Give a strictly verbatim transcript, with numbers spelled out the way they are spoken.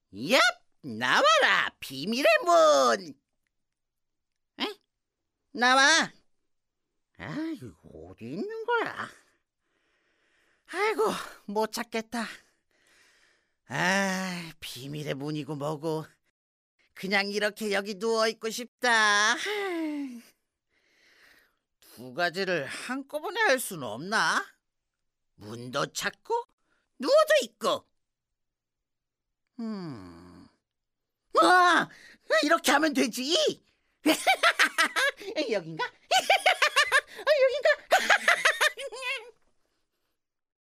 얍! 나와라, 비밀의 문! 에? 나와! 아이고, 어디 있는 거야? 아이고, 못 찾겠다. 아, 비밀의 문이고 뭐고. 그냥 이렇게 여기 누워있고 싶다. 두 가지를 한꺼번에 할 수는 없나? 문도 찾고 누워도 있고. 음, 와, 이렇게 하면 되지. 여긴가?